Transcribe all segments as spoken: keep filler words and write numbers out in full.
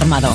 informado.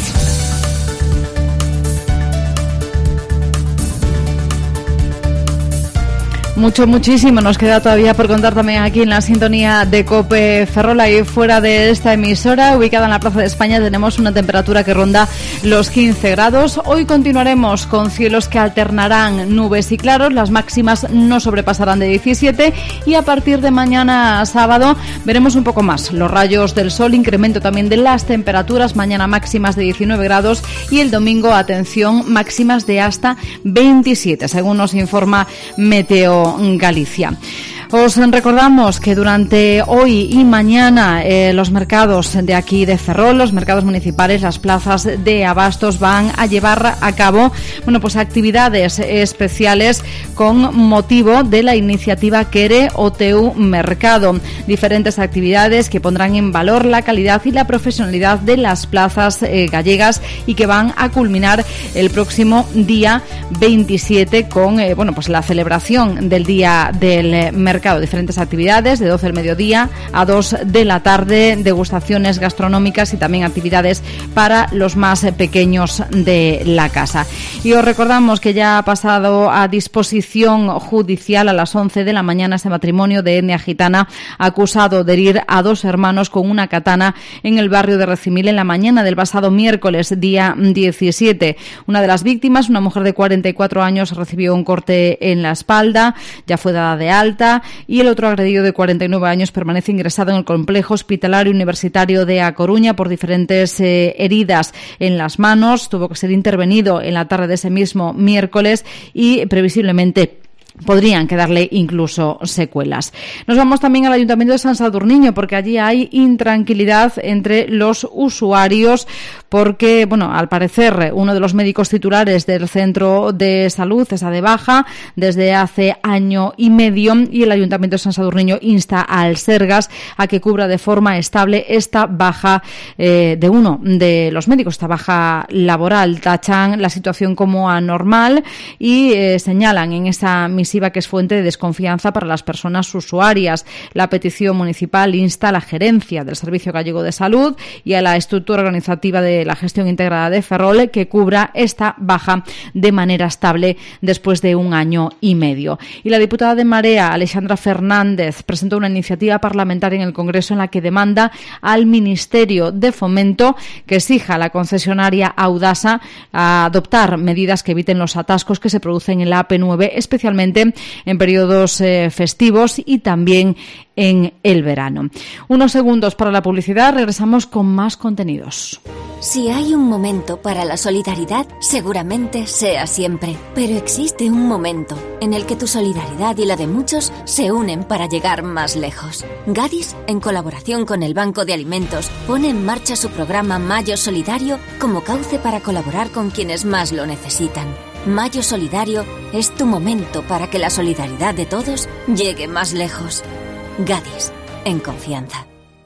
Mucho, muchísimo nos queda todavía por contar también aquí en la sintonía de COPE Ferrol. Y fuera de esta emisora, ubicada en la Plaza de España, tenemos una temperatura que ronda los quince grados. Hoy continuaremos con cielos que alternarán nubes y claros. Las máximas no sobrepasarán de diecisiete y a partir de mañana sábado veremos un poco más los rayos del sol, incremento también de las temperaturas. Mañana máximas de diecinueve grados y el domingo, atención, máximas de hasta veintisiete, según nos informa Meteo Galicia. Os recordamos que durante hoy y mañana eh, los mercados de aquí de Ferrol, los mercados municipales, las plazas de abastos van a llevar a cabo, bueno, pues actividades especiales con motivo de la iniciativa Quere o Teu Mercado. Diferentes actividades que pondrán en valor la calidad y la profesionalidad de las plazas eh, gallegas y que van a culminar el próximo día veintisiete con, eh, bueno, pues la celebración del Día del eh, Mercado. Diferentes actividades de doce del mediodía a dos de la tarde, degustaciones gastronómicas y también actividades para los más pequeños de la casa. Y os recordamos que ya ha pasado a disposición judicial a las once de la mañana este matrimonio de etnia gitana acusado de herir a dos hermanos con una katana en el barrio de Recimil en la mañana del pasado miércoles, día diecisiete. Una de las víctimas, una mujer de cuarenta y cuatro años, recibió un corte en la espalda, ya fue dada de alta, y el otro agredido de cuarenta y nueve años permanece ingresado en el complejo hospitalario universitario de A Coruña por diferentes eh, heridas en las manos. Tuvo que ser intervenido en la tarde de ese mismo miércoles y previsiblemente podrían quedarle incluso secuelas. Nos vamos también al Ayuntamiento de San Sadurniño porque allí hay intranquilidad entre los usuarios porque, bueno, al parecer uno de los médicos titulares del centro de salud está de baja desde hace año y medio y el Ayuntamiento de San Sadurniño insta al Sergas a que cubra de forma estable esta baja eh, de uno de los médicos, esta baja laboral. Tachan la situación como anormal y eh, señalan en esa misiva que es fuente de desconfianza para las personas usuarias. La petición municipal insta a la gerencia del Servicio Gallego de Salud y a la estructura organizativa de la gestión integrada de Ferrol que cubra esta baja de manera estable después de un año y medio. Y la diputada de Marea, Alexandra Fernández, presentó una iniciativa parlamentaria en el Congreso en la que demanda al Ministerio de Fomento que exija a la concesionaria Audasa a adoptar medidas que eviten los atascos que se producen en la A P nueve, especialmente en periodos eh, festivos y también en el verano. Unos segundos para la publicidad, regresamos con más contenidos. Si hay un momento para la solidaridad, seguramente sea siempre. Pero existe un momento en el que tu solidaridad y la de muchos se unen para llegar más lejos. Gadis, en colaboración con el Banco de Alimentos, pone en marcha su programa Mayo Solidario como cauce para colaborar con quienes más lo necesitan. Mayo Solidario es tu momento para que la solidaridad de todos llegue más lejos. Gadis, en confianza.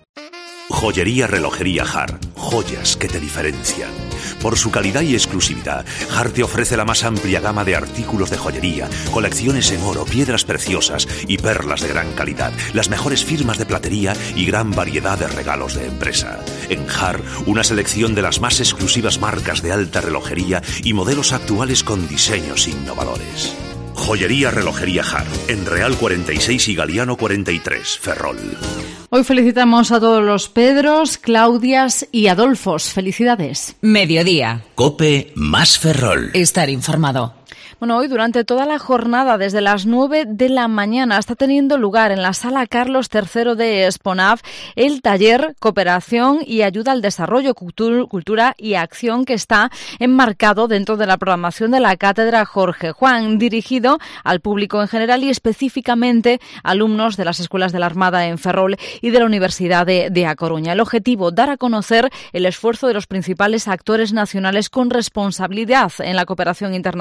Joyería Relojería Har, joyas que te diferencian. Por su calidad y exclusividad, Har te ofrece la más amplia gama de artículos de joyería, colecciones en oro, piedras preciosas y perlas de gran calidad, las mejores firmas de platería y gran variedad de regalos de empresa. En Har, una selección de las más exclusivas marcas de alta relojería y modelos actuales con diseños innovadores. Joyería Relojería Har, en Real cuarenta y seis y Galiano cuarenta y tres, Ferrol. Hoy felicitamos a todos los Pedros, Claudias y Adolfos. Felicidades. Mediodía. COPE más Ferrol. Estar informado. Bueno, hoy durante toda la jornada, desde las nueve de la mañana, está teniendo lugar en la Sala Carlos tercero de Esponav el taller Cooperación y Ayuda al Desarrollo, Cultura y Acción que está enmarcado dentro de la programación de la Cátedra Jorge Juan, dirigido al público en general y específicamente alumnos de las escuelas de la Armada en Ferrol y de la Universidad de, de A Coruña. El objetivo, dar a conocer el esfuerzo de los principales actores nacionales con responsabilidad en la cooperación internacional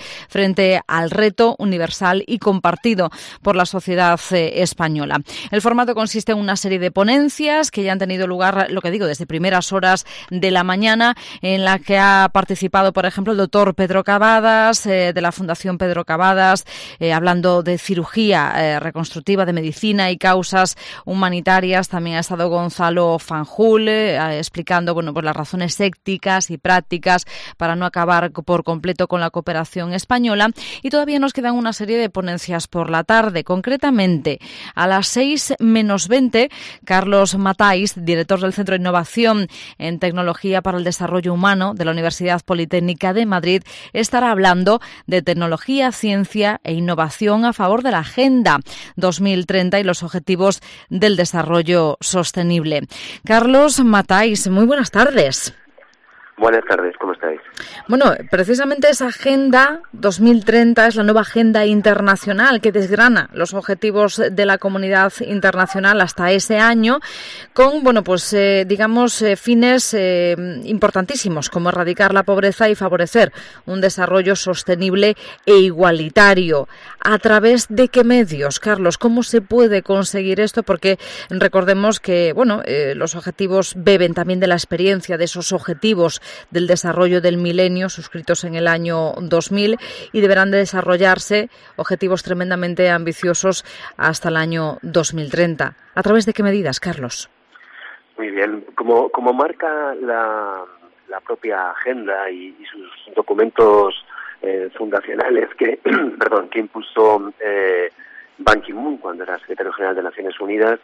frente al reto universal y compartido por la sociedad eh, española. El formato consiste en una serie de ponencias que ya han tenido lugar, lo que digo, desde primeras horas de la mañana, en la que ha participado, por ejemplo, el doctor Pedro Cavadas, eh, de la Fundación Pedro Cavadas, eh, hablando de cirugía eh, reconstructiva, de medicina y causas humanitarias. También ha estado Gonzalo Fanjul, eh, explicando bueno, pues las razones éticas y prácticas para no acabar por completo con la cooperación española. Y todavía nos quedan una serie de ponencias por la tarde. Concretamente, a las seis menos veinte, Carlos Matáis, director del Centro de Innovación en Tecnología para el Desarrollo Humano de la Universidad Politécnica de Madrid, estará hablando de tecnología, ciencia e innovación a favor de la Agenda dos mil treinta y los objetivos del desarrollo sostenible. Carlos Matáis, muy buenas tardes. Buenas tardes, ¿cómo estáis? Bueno, precisamente esa Agenda dos mil treinta es la nueva agenda internacional que desgrana los objetivos de la comunidad internacional hasta ese año con, bueno, pues eh, digamos, eh, fines eh, importantísimos como erradicar la pobreza y favorecer un desarrollo sostenible e igualitario. ¿A través de qué medios, Carlos? ¿Cómo se puede conseguir esto? Porque recordemos que, bueno, eh, los objetivos beben también de la experiencia de esos objetivos del desarrollo del milenio suscritos en el año dos mil y deberán de desarrollarse objetivos tremendamente ambiciosos hasta el año dos mil treinta. ¿A través de qué medidas, Carlos? Muy bien. Como, como marca la, la propia agenda y, y sus documentos eh, fundacionales que, perdón, que impulsó eh, Ban Ki-moon cuando era secretario general de Naciones Unidas,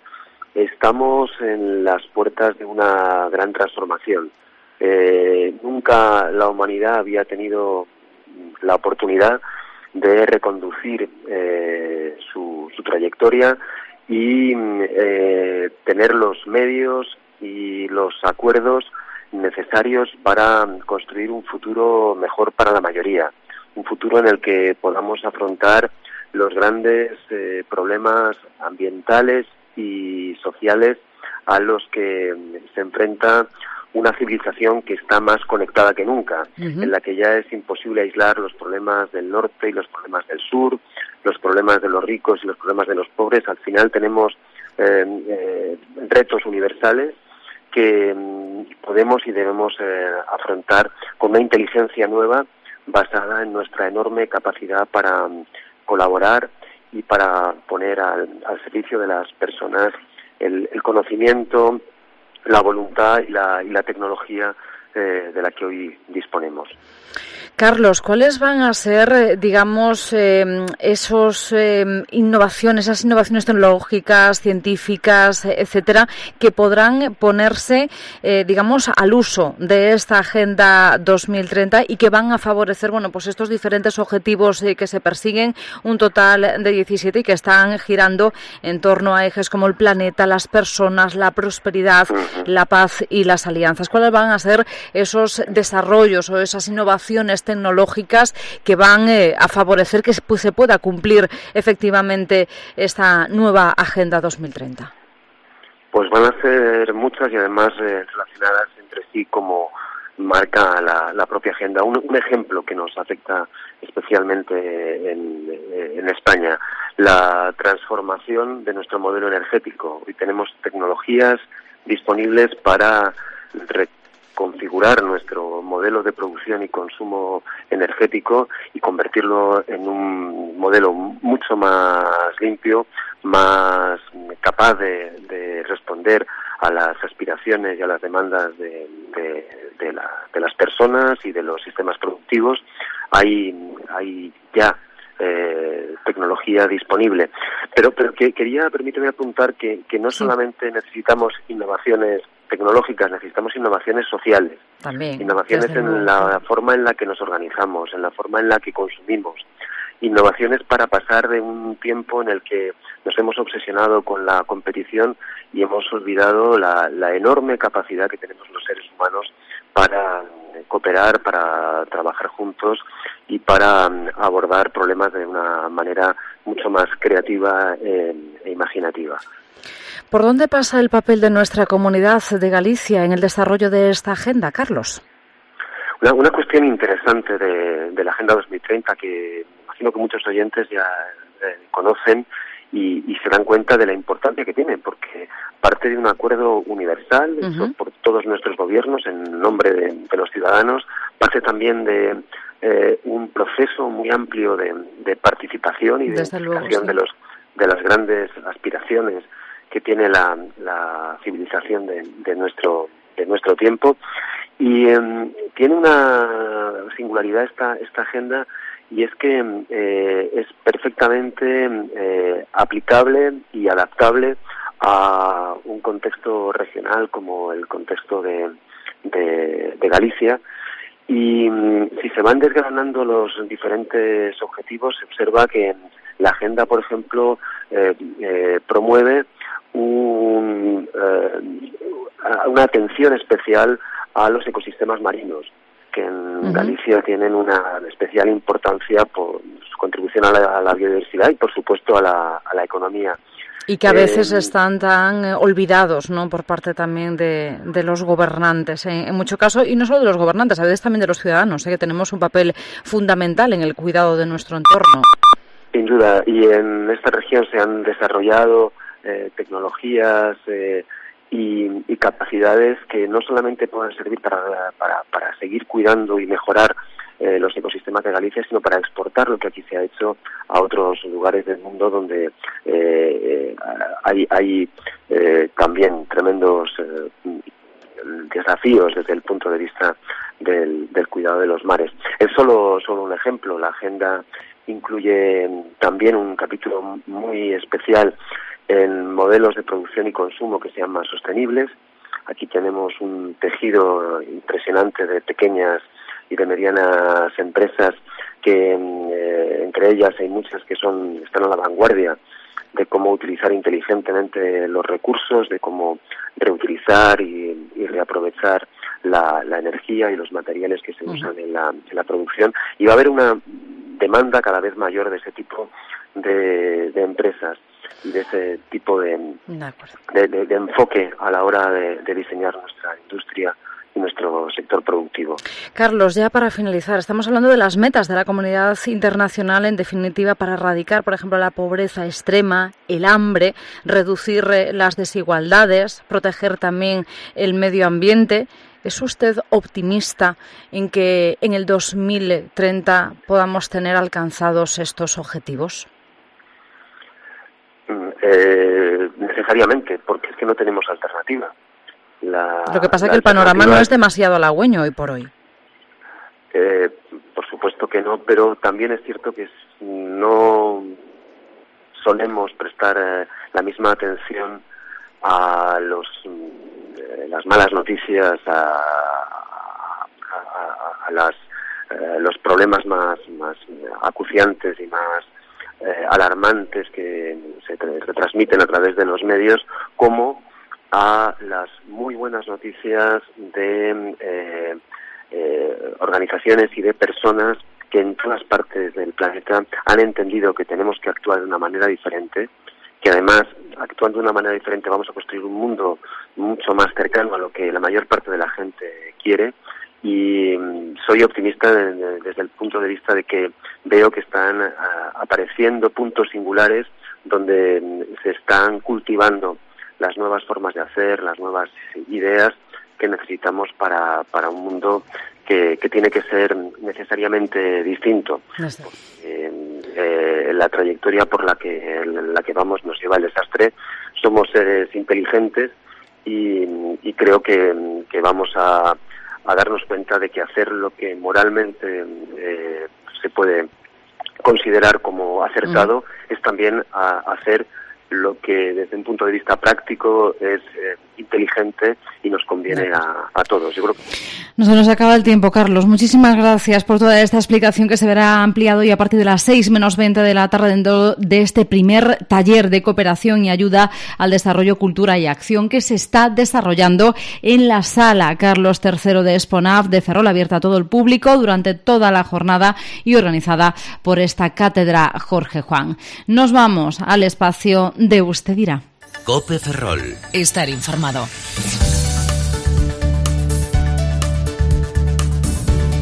estamos en las puertas de una gran transformación. Eh, nunca la humanidad había tenido la oportunidad de reconducir eh, su, su trayectoria y eh, tener los medios y los acuerdos necesarios para construir un futuro mejor para la mayoría, un futuro en el que podamos afrontar los grandes eh, problemas ambientales y sociales a los que se enfrenta una civilización que está más conectada que nunca, uh-huh. en la que ya es imposible aislar los problemas del norte y los problemas del sur, los problemas de los ricos y los problemas de los pobres. Al final tenemos eh, eh, retos universales que mm, podemos y debemos eh, afrontar con una inteligencia nueva basada en nuestra enorme capacidad para um, colaborar y para poner al, al servicio de las personas el, el conocimiento, la voluntad y la, y la tecnología eh, de la que hoy disponemos. Carlos, ¿cuáles van a ser, digamos, eh, esos eh, innovaciones, esas innovaciones tecnológicas, científicas, etcétera, que podrán ponerse, eh, digamos, al uso de esta Agenda dos mil treinta y que van a favorecer, bueno, pues estos diferentes objetivos eh, que se persiguen, un total de diecisiete y que están girando en torno a ejes como el planeta, las personas, la prosperidad, la paz y las alianzas? ¿Cuáles van a ser esos desarrollos o esas innovaciones tecnológicas que van eh, a favorecer que pues, se pueda cumplir efectivamente esta nueva Agenda dos mil treinta? Pues van a ser muchas y además eh, relacionadas entre sí como marca la, la propia agenda. Un, un ejemplo que nos afecta especialmente en, en España, la transformación de nuestro modelo energético. Hoy tenemos tecnologías disponibles para configurar nuestro modelo de producción y consumo energético y convertirlo en un modelo mucho más limpio, más capaz de, de responder a las aspiraciones y a las demandas de, de, de, la, de las personas y de los sistemas productivos. Hay, hay ya eh, tecnología disponible. Pero, pero que, quería, permíteme apuntar que, que no solamente necesitamos innovaciones tecnológicas, necesitamos innovaciones sociales, también, innovaciones en la forma en la que nos organizamos, en la forma en la que consumimos, innovaciones para pasar de un tiempo en el que nos hemos obsesionado con la competición y hemos olvidado la, la enorme capacidad que tenemos los seres humanos para cooperar, para trabajar juntos y para abordar problemas de una manera mucho más creativa eh, e imaginativa. ¿Por dónde pasa el papel de nuestra comunidad de Galicia en el desarrollo de esta agenda, Carlos? Una, una cuestión interesante de, de la Agenda dos mil treinta que imagino que muchos oyentes ya eh, conocen y, y se dan cuenta de la importancia que tiene, porque parte de un acuerdo universal uh-huh. hecho por todos nuestros gobiernos en nombre de, de los ciudadanos, parte también de eh, un proceso muy amplio de, de participación y de identificación sí. de los de las grandes aspiraciones que tiene la, la civilización de, de nuestro de nuestro tiempo. Y eh, tiene una singularidad esta esta agenda, y es que eh, es perfectamente eh, aplicable y adaptable a un contexto regional como el contexto de, de, de Galicia. Y si se van desgranando los diferentes objetivos, se observa que la agenda, por ejemplo, eh, eh, promueve un, eh, una atención especial a los ecosistemas marinos, que en uh-huh. Galicia tienen una especial importancia por su contribución a la, a la biodiversidad y, por supuesto, a la, a la economía. Y que a veces eh, están tan eh, olvidados, ¿no?, por parte también de, de los gobernantes, ¿eh? En mucho caso, y no solo de los gobernantes, a veces también de los ciudadanos, ¿eh?, que tenemos un papel fundamental en el cuidado de nuestro entorno. Sin duda, y en esta región se han desarrollado eh, tecnologías eh, y, y capacidades que no solamente puedan servir para, para, para seguir cuidando y mejorar eh, los ecosistemas de Galicia, sino para exportar lo que aquí se ha hecho a otros lugares del mundo donde eh, eh, hay, hay eh, también tremendos eh, desafíos desde el punto de vista del, del cuidado de los mares. Es solo, solo un ejemplo. La agenda incluye también un capítulo muy especial en modelos de producción y consumo que sean más sostenibles. Aquí tenemos un tejido impresionante de pequeñas y de medianas empresas que eh, entre ellas hay muchas que son están a la vanguardia de cómo utilizar inteligentemente los recursos, de cómo reutilizar y, y reaprovechar la, la energía y los materiales que se uh-huh. usan en la, en la producción. Y va a haber una demanda cada vez mayor de ese tipo de, de empresas y de ese tipo de, de, de, de enfoque a la hora de, de diseñar nuestra industria y nuestro sector productivo. Carlos, ya para finalizar, estamos hablando de las metas de la comunidad internacional, en definitiva, para erradicar, por ejemplo, la pobreza extrema, el hambre, reducir las desigualdades, proteger también el medio ambiente. ¿Es usted optimista en que en el dos mil treinta podamos tener alcanzados estos objetivos? Eh, necesariamente, porque es que no tenemos alternativa. La, Lo que pasa es que el panorama no es demasiado halagüeño hoy por hoy. Eh, por supuesto que no, pero también es cierto que no solemos prestar eh, la misma atención a los eh, las malas noticias, a, a, a las eh, los problemas más más acuciantes y más eh, alarmantes que se, se transmiten a través de los medios, como a las muy buenas noticias de eh, eh, organizaciones y de personas que en todas partes del planeta han entendido que tenemos que actuar de una manera diferente, que además, actuando de una manera diferente, vamos a construir un mundo mucho más cercano a lo que la mayor parte de la gente quiere. Y soy optimista desde el punto de vista de que veo que están uh, apareciendo puntos singulares donde se están cultivando las nuevas formas de hacer, las nuevas ideas que necesitamos para, para un mundo que, que tiene que ser necesariamente distinto. No sé. eh, eh, la trayectoria por la que, la que vamos nos lleva al desastre. Somos seres inteligentes y, y creo que, que vamos a, a darnos cuenta de que hacer lo que moralmente eh, se puede considerar como acertado mm. es también a, a hacer lo que desde un punto de vista práctico es eh, inteligente y nos conviene a, a todos. Yo creo que... No se nos acaba el tiempo, Carlos. Muchísimas gracias por toda esta explicación que se verá ampliado y a partir de las seis menos veinte de la tarde dentro de este primer taller de cooperación y ayuda al desarrollo, cultura y acción que se está desarrollando en la sala Carlos tercero de Exponaf de Ferrol, abierta a todo el público durante toda la jornada y organizada por esta cátedra Jorge Juan. Nos vamos al espacio de Usted dirá. COPE Ferrol. Estar informado.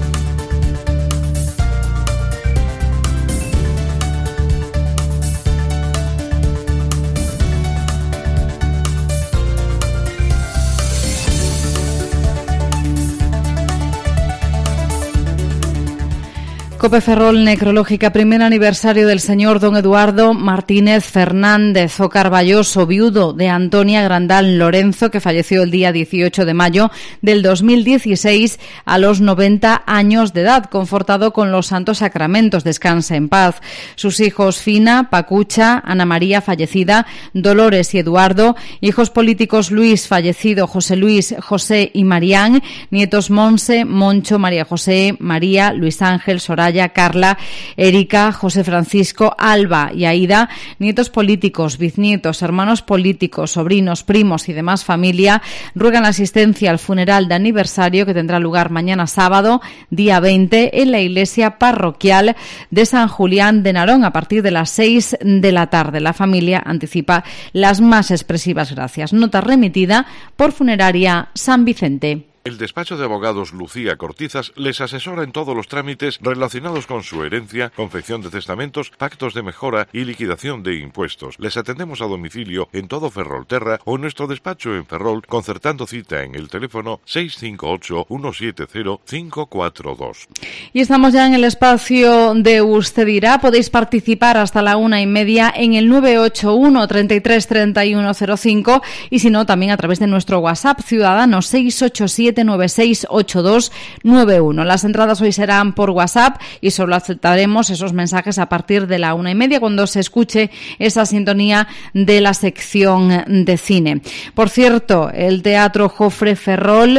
Cope Ferrol Necrológica, primer aniversario del señor don Eduardo Martínez Fernández o Carballoso, viudo de Antonia Grandal Lorenzo, que falleció el día dieciocho de mayo del dos mil dieciséis a los noventa años de edad, confortado con los santos sacramentos. Descansa en paz. Sus hijos Fina, Pacucha, Ana María, fallecida, Dolores y Eduardo, hijos políticos Luis, fallecido, José Luis, José y Marián, nietos Monse, Moncho, María José, María, Luis Ángel, Soraya, Carla, Erika, José Francisco, Alba y Aida, nietos políticos, bisnietos, hermanos políticos, sobrinos, primos y demás familia, ruegan la asistencia al funeral de aniversario que tendrá lugar mañana sábado, día veinte, en la iglesia parroquial de San Julián de Narón a partir de las seis de la tarde. La familia anticipa las más expresivas gracias. Nota remitida por Funeraria San Vicente. El despacho de abogados Lucía Cortizas les asesora en todos los trámites relacionados con su herencia, confección de testamentos, pactos de mejora y liquidación de impuestos. Les atendemos a domicilio en todo Ferrolterra o en nuestro despacho en Ferrol, concertando cita en el teléfono seis cinco ocho, uno siete cero, cinco cuatro dos. Y estamos ya en el espacio de Usted Dirá. Podéis participar hasta la una y media en el nueve ocho uno, treinta y tres, treinta y uno cero cinco y si no, también a través de nuestro WhatsApp ciudadano seis ocho siete nueve seis ocho dos nueve uno. Las entradas hoy serán por WhatsApp y solo aceptaremos esos mensajes a partir de la una y media cuando se escuche esa sintonía de la sección de cine. Por cierto, el Teatro Jofre Ferrol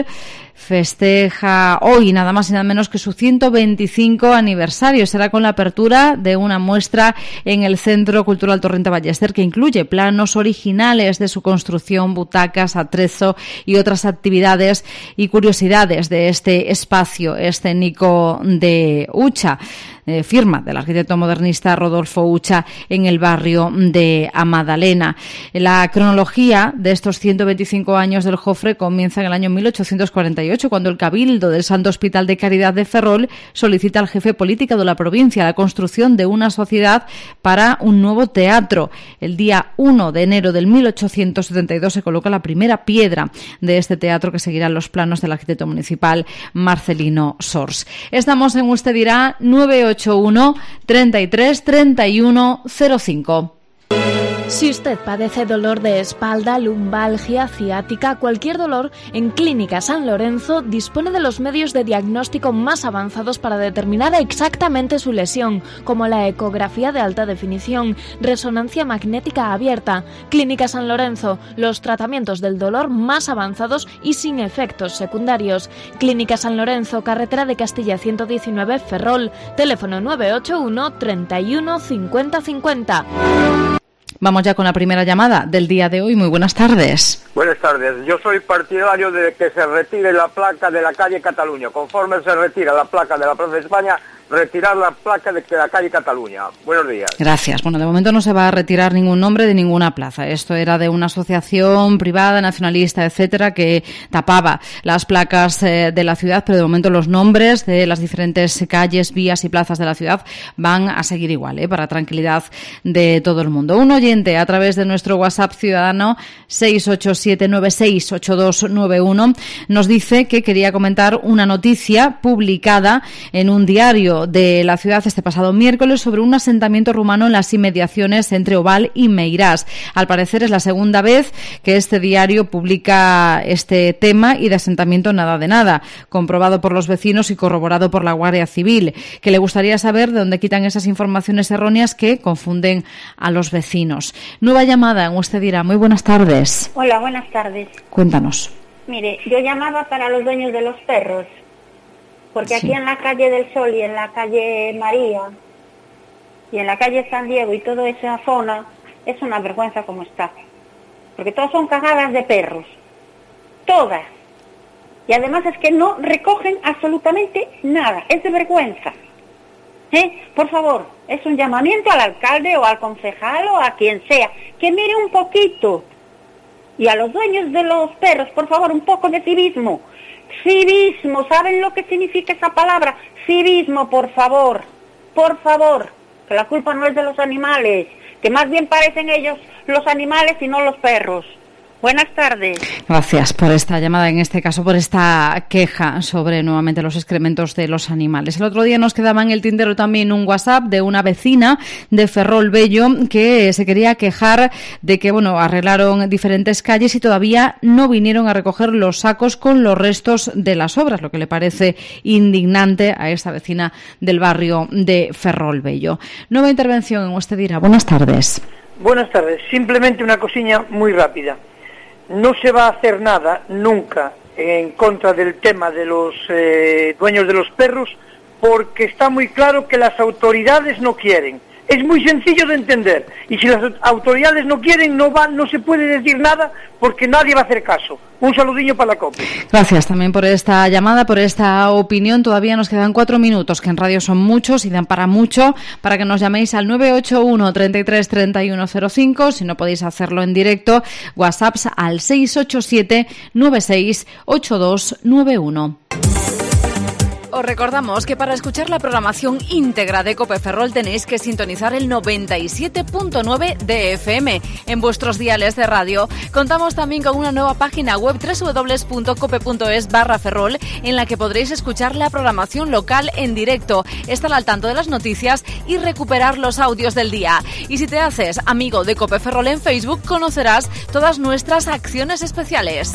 festeja hoy nada más y nada menos que su ciento veinticinco aniversario. Será con la apertura de una muestra en el Centro Cultural Torrente Ballester que incluye planos originales de su construcción, butacas, atrezo y otras actividades y curiosidades de este espacio escénico de Ucha. Eh, firma del arquitecto modernista Rodolfo Ucha en el barrio de Amadalena. La cronología de estos ciento veinticinco años del Jofre comienza en el año mil ochocientos cuarenta y ocho, cuando el Cabildo del Santo Hospital de Caridad de Ferrol solicita al jefe político de la provincia la construcción de una sociedad para un nuevo teatro. El día uno de enero del mil ochocientos setenta y dos se coloca la primera piedra de este teatro que seguirá los planos del arquitecto municipal Marcelino Sors. Estamos en Usted Dirá nueve ocho uno, treinta y tres, treinta y uno cero cinco. Si usted padece dolor de espalda, lumbalgia, ciática, cualquier dolor, en Clínica San Lorenzo dispone de los medios de diagnóstico más avanzados para determinar exactamente su lesión, como la ecografía de alta definición, resonancia magnética abierta. Clínica San Lorenzo, los tratamientos del dolor más avanzados y sin efectos secundarios. Clínica San Lorenzo, carretera de Castilla ciento diecinueve, Ferrol, teléfono nueve ocho uno, treinta y uno, cincuenta cincuenta. Vamos ya con la primera llamada del día de hoy. Muy buenas tardes. Buenas tardes. Yo soy partidario de que se retire la placa de la calle Cataluña. Conforme se retira la placa de la Plaza de España, retirar la placa de la calle Cataluña. Buenos días. Gracias. Bueno, de momento no se va a retirar ningún nombre de ninguna plaza. Esto era de una asociación privada, nacionalista, etcétera, que tapaba las placas eh, de la ciudad, pero de momento los nombres de las diferentes calles, vías y plazas de la ciudad van a seguir igual, ¿eh? Para tranquilidad de todo el mundo. Un oyente a través de nuestro WhatsApp ciudadano seis ocho siete nueve seis ocho dos nueve uno nos dice que quería comentar una noticia publicada en un diario de la ciudad este pasado miércoles sobre un asentamiento rumano en las inmediaciones entre Oval y Meirás. Al parecer es la segunda vez que este diario publica este tema y de asentamiento nada de nada, comprobado por los vecinos y corroborado por la Guardia Civil, que le gustaría saber de dónde quitan esas informaciones erróneas que confunden a los vecinos. Nueva llamada en Usted Dirá. Muy buenas tardes. Hola, buenas tardes. Cuéntanos. Mire, yo llamaba para los dueños de los perros. Porque sí. Aquí en la calle del Sol y en la calle María y en la calle San Diego y toda esa zona es una vergüenza como está. Porque todas son cagadas de perros. Todas. Y además es que no recogen absolutamente nada. Es de vergüenza. ¿Eh? Por favor, es un llamamiento al alcalde o al concejal o a quien sea. Que mire un poquito. Y a los dueños de los perros, por favor, un poco de civismo. Civismo, ¿saben lo que significa esa palabra? Civismo, por favor, por favor, que la culpa no es de los animales, que más bien parecen ellos los animales y no los perros. Buenas tardes. Gracias por esta llamada, en este caso por esta queja sobre nuevamente los excrementos de los animales. El otro día nos quedaba en el tintero también un WhatsApp de una vecina de Ferrol Bello que se quería quejar de que, bueno, arreglaron diferentes calles y todavía no vinieron a recoger los sacos con los restos de las obras, lo que le parece indignante a esta vecina del barrio de Ferrol Bello. Nueva intervención en Usted Dirá. Buenas tardes. Buenas tardes. Simplemente una cosilla muy rápida. No se va a hacer nada nunca en contra del tema de los eh, dueños de los perros, porque está muy claro que las autoridades no quieren. Es muy sencillo de entender, y si las autoridades no quieren, no va, no se puede decir nada, porque nadie va a hacer caso. Un saludillo para la COPE. Gracias también por esta llamada, por esta opinión. Todavía nos quedan cuatro minutos, que en radio son muchos y dan para mucho, para que nos llaméis al nueve ocho uno, treinta y tres, treinta y uno cero cinco. Si no podéis hacerlo en directo, WhatsApps al seis ocho siete, nueve seis, ocho dos nueve uno. Os recordamos que para escuchar la programación íntegra de COPE Ferrol tenéis que sintonizar el noventa y siete punto nueve de F M en vuestros diales de radio. Contamos también con una nueva página web doble u doble u doble u punto cope punto es barra Ferrol en la que podréis escuchar la programación local en directo, estar al tanto de las noticias y recuperar los audios del día. Y si te haces amigo de COPE Ferrol en Facebook, conocerás todas nuestras acciones especiales.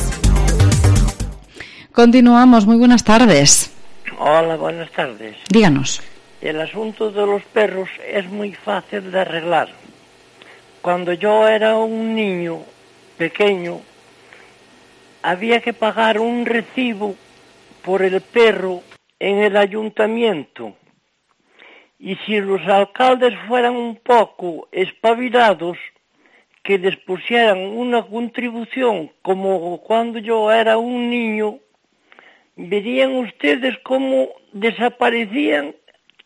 Continuamos. Muy buenas tardes. Hola, buenas tardes. Díganos. El asunto de los perros es muy fácil de arreglar. Cuando yo era un niño pequeño, había que pagar un recibo por el perro en el ayuntamiento. Y si los alcaldes fueran un poco espabilados, que les pusieran una contribución como cuando yo era un niño, verían ustedes cómo desaparecían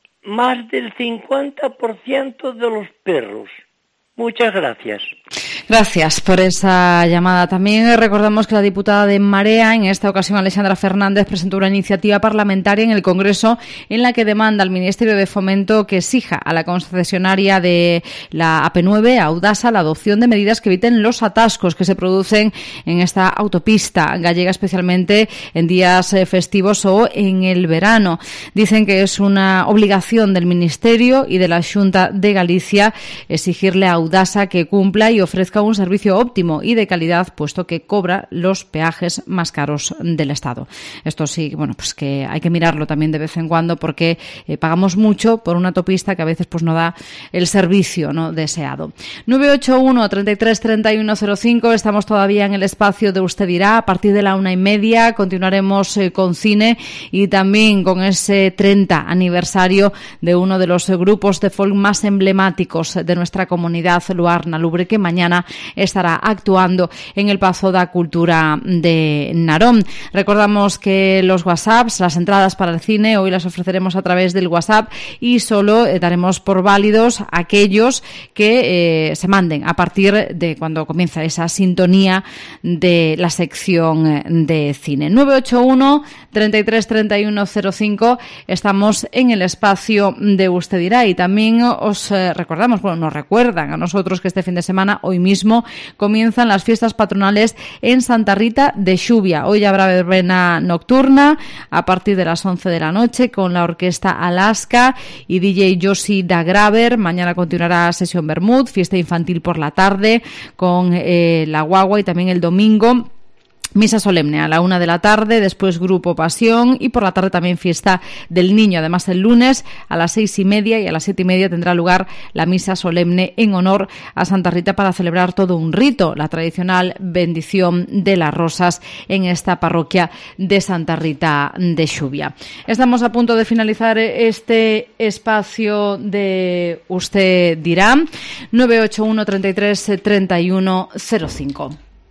más del cincuenta por ciento de los perros. Muchas gracias. Gracias por esa llamada. También recordamos que la diputada de Marea, en esta ocasión Alexandra Fernández, presentó una iniciativa parlamentaria en el Congreso en la que demanda al Ministerio de Fomento que exija a la concesionaria de la A P nueve, Audasa, la adopción de medidas que eviten los atascos que se producen en esta autopista gallega, especialmente en días festivos o en el verano. Dicen que es una obligación del Ministerio y de la Xunta de Galicia exigirle a Audasa que cumpla y ofrezca un servicio óptimo y de calidad, puesto que cobra los peajes más caros del Estado. Esto sí, bueno, pues que hay que mirarlo también de vez en cuando, porque eh, pagamos mucho por una autopista que a veces pues no da el servicio, ¿no?, deseado. nueve ocho uno, treinta y tres, treinta y uno cero cinco. Estamos todavía en el espacio de Usted Dirá. A partir de la una y media continuaremos eh, con cine y también con ese treinta aniversario de uno de los eh, grupos de folk más emblemáticos de nuestra comunidad, Luarna Lubre, que mañana estará actuando en el Pazo da Cultura de Narón. Recordamos que los WhatsApps, las entradas para el cine, hoy las ofreceremos a través del WhatsApp y solo eh, daremos por válidos aquellos que eh, se manden a partir de cuando comienza esa sintonía de la sección de cine. nueve ocho uno, treinta y tres, treinta y uno cero cinco. Estamos en el espacio de Usted Dirá y también os eh, recordamos, bueno, nos recuerdan a nosotros que este fin de semana, hoy mismo, comienzan las fiestas patronales en Santa Rita de Xuvia. Hoy habrá verbena nocturna a partir de las once de la noche con la orquesta Alaska y D J Josie da Graver. Mañana continuará sesión Bermud, fiesta infantil por la tarde con eh, la guagua, y también el domingo misa solemne a la una de la tarde, después grupo Pasión y por la tarde también fiesta del niño. Además, el lunes a las seis y media y a las siete y media tendrá lugar la misa solemne en honor a Santa Rita para celebrar todo un rito, la tradicional bendición de las rosas en esta parroquia de Santa Rita de Xuvia. Estamos a punto de finalizar este espacio de Usted Dirá. nueve ocho uno, treinta y tres, treinta y uno cero cinco.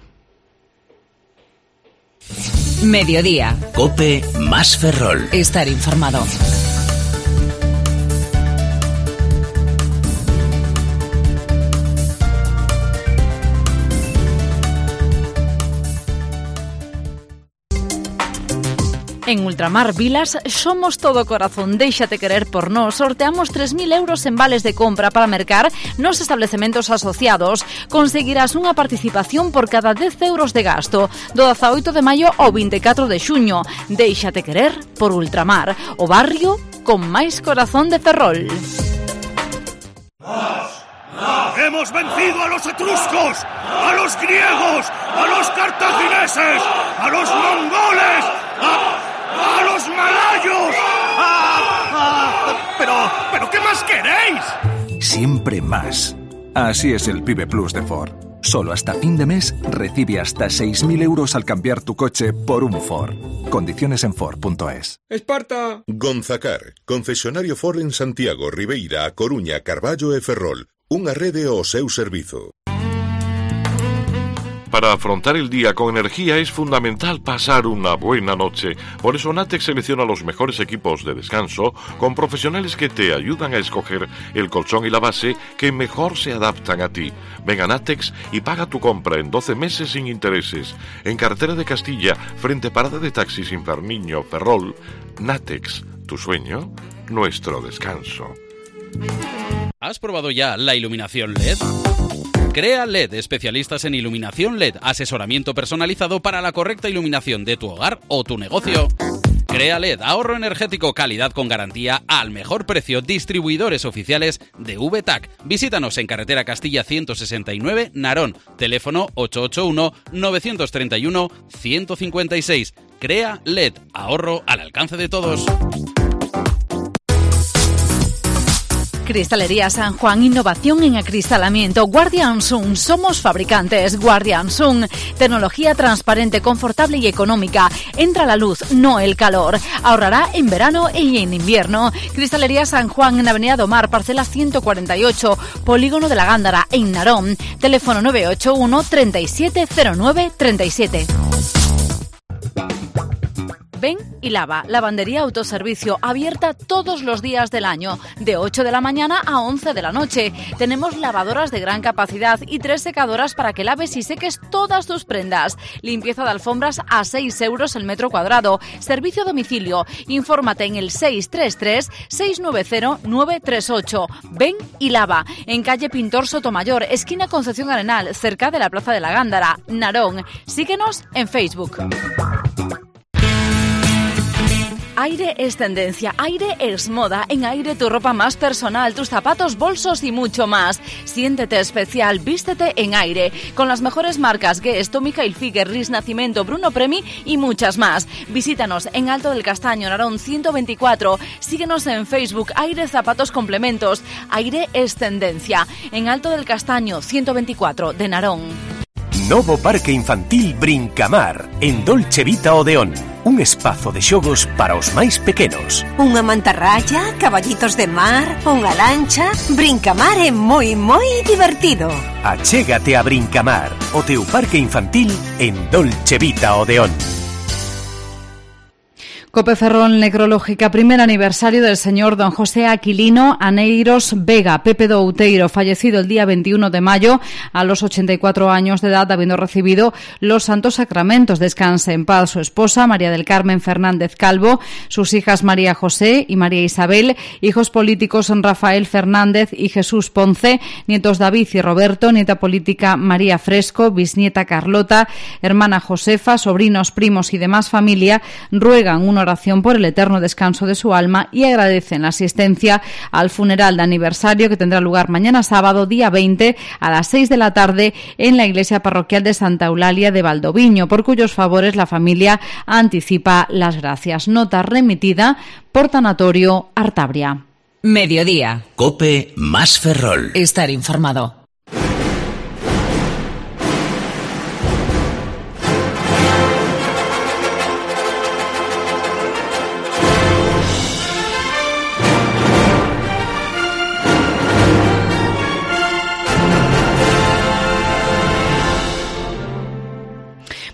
Mediodía. COPE más Ferrol. Estar informado. En Ultramar Vilas somos todo corazón, déixate querer por nós. Sorteamos tres mil euros en vales de compra para mercar nos establecementos asociados. Conseguirás unha participación por cada dez euros de gasto do dezaoito de maio ao vinte e catro de xuño. Déixate querer por Ultramar, o barrio con máis corazón de Ferrol. ¡Hemos vencido a los etruscos, a los griegos, a los cartagineses, a los mongoles, a, a los malayos! ¡Ah, ah! Pero, pero, ¿qué más queréis? Siempre más. Así es el Pibe Plus de Ford. Solo hasta fin de mes recibe hasta seis mil euros al cambiar tu coche por un Ford. Condiciones en Ford punto es. ¡Esparta! Gonzacar, concesionario Ford en Santiago, Ribeira, A Coruña, Carballo e Ferrol. Unha rede ao seu servizo. Para afrontar el día con energía es fundamental pasar una buena noche. Por eso Natex selecciona los mejores equipos de descanso con profesionales que te ayudan a escoger el colchón y la base que mejor se adaptan a ti. Ven a Natex y paga tu compra en doce meses sin intereses. En Carretera de Castilla, frente a Parada de Taxis Inferniño, Ferrol. Natex, tu sueño, nuestro descanso. ¿Has probado ya la iluminación L E D? Crea L E D, especialistas en iluminación L E D, asesoramiento personalizado para la correcta iluminación de tu hogar o tu negocio. Crea L E D, ahorro energético, calidad con garantía, al mejor precio, distribuidores oficiales de V T A C. Visítanos en Carretera Castilla ciento sesenta y nueve, Narón, teléfono ocho ocho uno, nueve tres uno, uno cinco seis. Crea L E D, ahorro al alcance de todos. Cristalería San Juan, innovación en acristalamiento. Guardian Sun, somos fabricantes. Guardian Sun, tecnología transparente, confortable y económica. Entra la luz, no el calor. Ahorrará en verano y en invierno. Cristalería San Juan, en Avenida Domar, parcela ciento cuarenta y ocho, Polígono de la Gándara, en Narón. Teléfono nueve ocho uno, treinta y siete cero nueve treinta y siete. Ven y lava. Lavandería Autoservicio, abierta todos los días del año, de ocho de la mañana a once de la noche. Tenemos lavadoras de gran capacidad y tres secadoras para que laves y seques todas tus prendas. Limpieza de alfombras a seis euros el metro cuadrado. Servicio a domicilio. Infórmate en el seis tres tres, seis nueve cero, nueve tres ocho. Ven y lava. En calle Pintor Sotomayor, esquina Concepción Arenal, cerca de la Plaza de la Gándara, Narón. Síguenos en Facebook. Aire es tendencia, Aire es moda. En Aire tu ropa más personal, tus zapatos, bolsos y mucho más. Siéntete especial, vístete en Aire. Con las mejores marcas Guess, Tommy Hilfiger, Ris Nacimiento, Bruno Premi y muchas más. Visítanos en Alto del Castaño, Narón ciento veinticuatro. Síguenos en Facebook, Aire Zapatos Complementos. Aire es tendencia. En Alto del Castaño, ciento veinticuatro de Narón. Novo Parque Infantil Brincamar, en Dolce Vita Odeón. Un espazo de xogos para os máis pequenos. Unha mantarraya, caballitos de mar, unha lancha... Brincamar é moi, moi divertido. Achégate a Brincamar, o teu parque infantil en Dolce Vita Odeón. Cope Ferrol Necrológica, primer aniversario del señor don José Aquilino Aneiros Vega, Pepe do Outeiro, fallecido el día veintiuno de mayo a los ochenta y cuatro años de edad, habiendo recibido los santos sacramentos. Descanse en paz su esposa, María del Carmen Fernández Calvo, sus hijas María José y María Isabel, hijos políticos Rafael Fernández y Jesús Ponce, nietos David y Roberto, nieta política María Fresco, bisnieta Carlota, hermana Josefa, sobrinos, primos y demás familia, ruegan una oración por el eterno descanso de su alma y agradecen la asistencia al funeral de aniversario que tendrá lugar mañana sábado, día veinte, a las seis de la tarde en la iglesia parroquial de Santa Eulalia de Valdoviño, por cuyos favores la familia anticipa las gracias. Nota remitida por Tanatorio Artabria. Mediodía. Cope más Ferrol. Estar informado.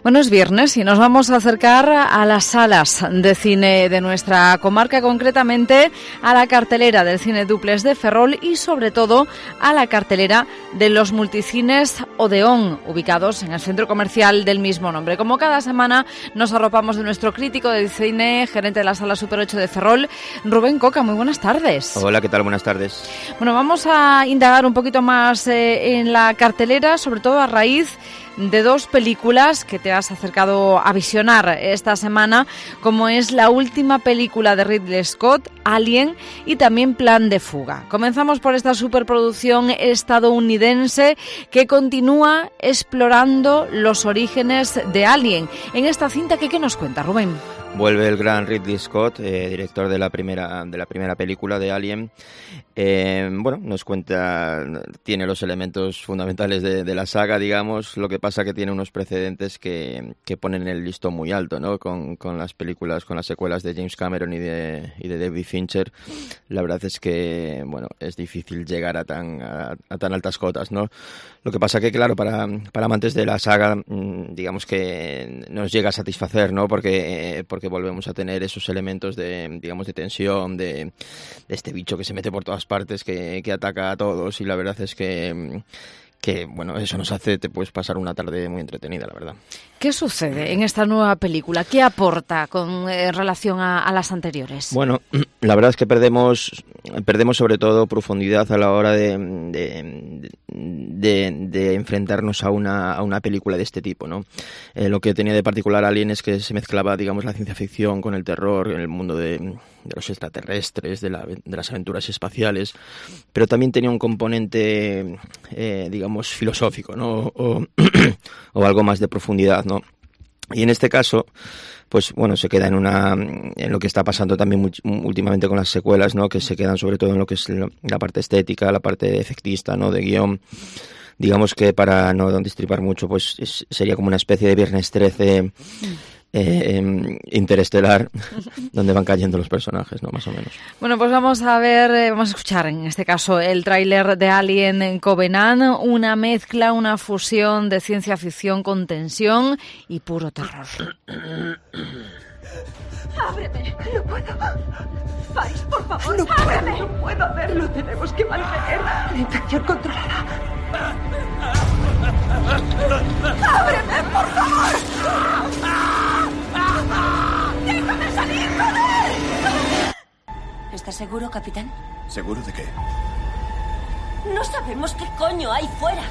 Bueno, es viernes y nos vamos a acercar a las salas de cine de nuestra comarca, concretamente a la cartelera del Cine Dúplex de Ferrol y sobre todo a la cartelera de los multicines Odeón, ubicados en el centro comercial del mismo nombre. Como cada semana nos arropamos de nuestro crítico de cine, gerente de la Sala Super ocho de Ferrol, Rubén Coca. Muy buenas tardes. Hola, ¿qué tal? Buenas tardes. Bueno, vamos a indagar un poquito más eh, en la cartelera, sobre todo a raíz de dos películas que te has acercado a visionar esta semana, como es la última película de Ridley Scott, Alien, y también Plan de fuga. Comenzamos por esta superproducción estadounidense que continúa explorando los orígenes de Alien. En esta cinta, ¿qué, qué nos cuenta, Rubén? Vuelve el gran Ridley Scott, eh, director de la primera de la primera película de Alien. Eh, bueno, nos cuenta, tiene los elementos fundamentales de, de la saga, digamos. Lo que pasa que tiene unos precedentes que, que ponen el listón muy alto, ¿no? Con, con las películas, con las secuelas de James Cameron y de, y de David Fincher. La verdad es que, bueno, es difícil llegar a tan a, a tan altas cotas, ¿no? Lo que pasa que, claro, para, para amantes de la saga, digamos que nos llega a satisfacer, ¿no? Porque, porque que volvemos a tener esos elementos de, digamos, de tensión, de, de este bicho que se mete por todas partes, que, que ataca a todos, y la verdad es que, que, bueno, eso nos hace, te puedes pasar una tarde muy entretenida, la verdad. ¿Qué sucede en esta nueva película? ¿Qué aporta con eh, relación a, a las anteriores? Bueno, la verdad es que perdemos perdemos sobre todo profundidad a la hora de, de, de, de enfrentarnos a una, a una película de este tipo, ¿no? Eh, lo que tenía de particular Alien es que se mezclaba, digamos, la ciencia ficción con el terror, en el mundo de, de los extraterrestres, de, la, de las aventuras espaciales, pero también tenía un componente, eh, digamos, filosófico, ¿no? O, o algo más de profundidad, ¿no? Y en este caso, pues bueno, se queda en una en lo que está pasando también muy, últimamente con las secuelas, ¿no? Que se quedan sobre todo en lo que es la parte estética, la parte efectista, ¿no? De guión. Digamos que, para no destripar mucho, pues es, sería como una especie de Viernes trece eh, interestelar, donde van cayendo los personajes, ¿no? Más o menos. Bueno, pues vamos a ver, eh, vamos a escuchar en este caso el tráiler de Alien Covenant, una mezcla, una fusión de ciencia ficción con tensión y puro terror. ¡Ábreme! ¡No puedo! ¡Faris, por favor! ¡No ábreme! Puedo, ¡no puedo hacerlo! ¡Tenemos que mantener la infección controlada! ¡Ábreme, por favor! ¡Déjame salir con él! ¿Estás seguro, capitán? ¿Seguro de qué? No sabemos qué coño hay fuera.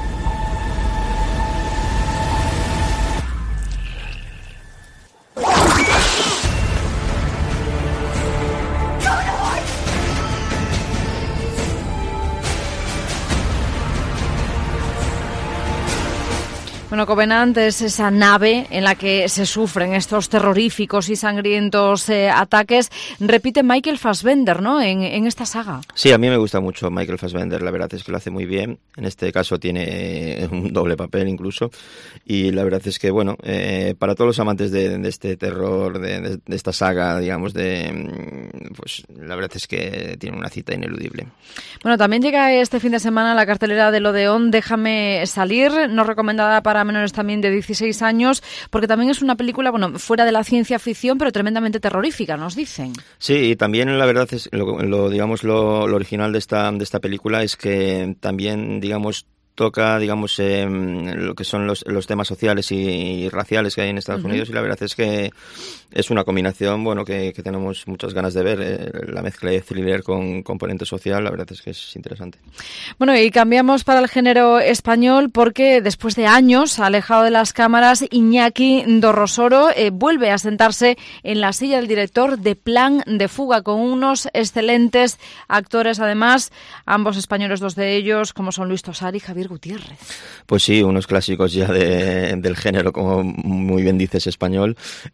Bueno, Covenant es esa nave en la que se sufren estos terroríficos y sangrientos eh, ataques. Repite Michael Fassbender, ¿no?, en, en esta saga. Sí, a mí me gusta mucho Michael Fassbender, la verdad es que lo hace muy bien. En este caso tiene un doble papel incluso. Y la verdad es que, bueno, eh, para todos los amantes de, de este terror, de, de, de esta saga, digamos, de pues la verdad es que tiene una cita ineludible. Bueno, también llega este fin de semana la cartelera del Odeón, Déjame salir, no recomendada para menores también de dieciséis años, porque también es una película, bueno, fuera de la ciencia ficción, pero tremendamente terrorífica, nos dicen. Sí, y también la verdad es, lo, lo digamos, lo, lo original de esta, de esta película es que también, digamos, toca, digamos, eh, lo que son los, los temas sociales y, y raciales que hay en Estados uh-huh. Unidos, y la verdad es que es una combinación, bueno, que, que tenemos muchas ganas de ver. Eh, la mezcla de thriller con componente social, la verdad es que es interesante. Bueno, y cambiamos para el género español porque después de años alejado de las cámaras, Iñaki Dorrosoro eh, vuelve a sentarse en la silla del director de Plan de fuga, con unos excelentes actores, además, ambos españoles, dos de ellos, como son Luis Tosar y Javier Gutiérrez. Pues sí, unos clásicos ya de, del género, como muy bien dices, español.